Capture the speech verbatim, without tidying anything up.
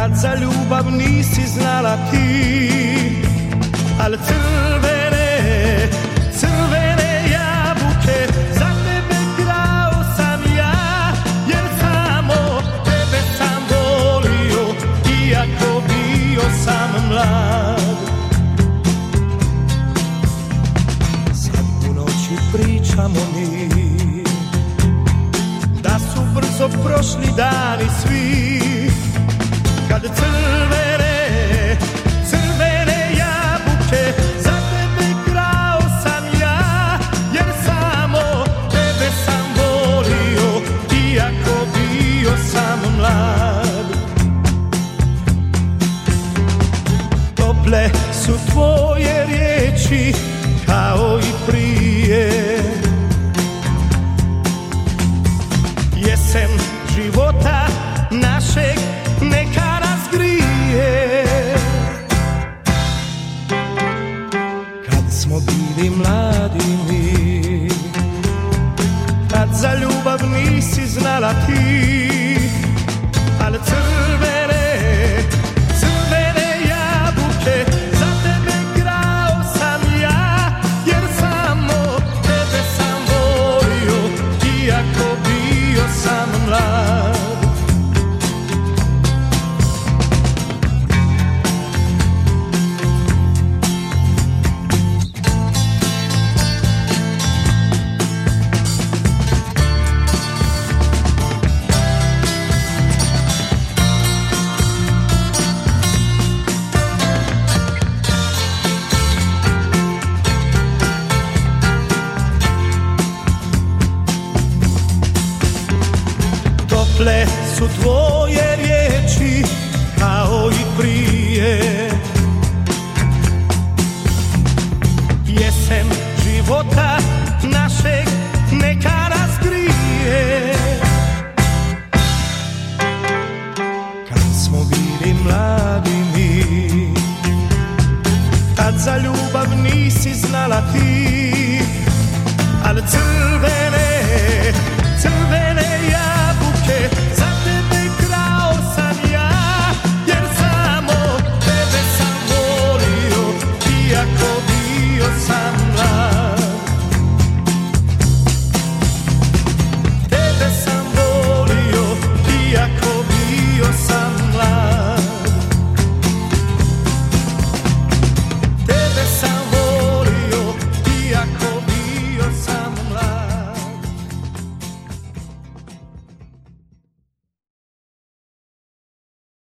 kad za ljubav nisi znala ti. Al crvene, crvene jabuke, za tebe krao sam ja, jer samo tebe sam volio, iako bio sam mlad. Sad u noći pričamo mi, da su brzo prošli dani svi, kad crvene, crvene jabuke, za tebe krao sam ja, jer samo tebe sam volio, iako bio sam mlad. Tople su tvoje riječi kao i prije, jesen života našeg neka razgrije. Kad smo bili mladi mi, kad za ljubav nisi znala ti, al crvene, crvene jabuke, za tebe krao sam ja, jer samo tebe sam volio, iako bio sam mlad. Tople su tvoje riječi kao i prije, jesen života našeg neka razgrije. Kad smo bili mladi mi, kad za ljubav nisi znala ti, al crvene,